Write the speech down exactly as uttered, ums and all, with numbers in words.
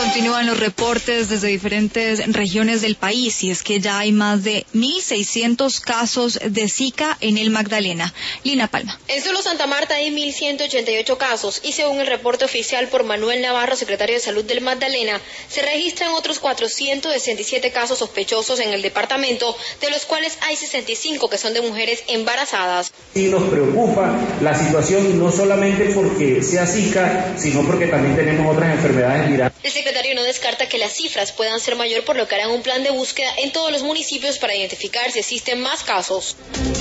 Continúan los reportes desde diferentes regiones del país y es que ya hay más de mil seiscientos casos de Zika en el Magdalena. Lina Palma. En solo Santa Marta hay mil ciento ochenta y ocho casos y según el reporte oficial por Manuel Navarro, secretario de Salud del Magdalena, se registran otros cuatrocientos sesenta y siete casos sospechosos en el departamento, de los cuales hay sesenta y cinco que son de mujeres embarazadas. Sí nos preocupa la situación no solamente porque sea Zika, sino porque también tenemos otras enfermedades virales. El secretario no descarta que las cifras puedan ser mayor, por lo que harán un plan de búsqueda en todos los municipios para identificar si existen más casos.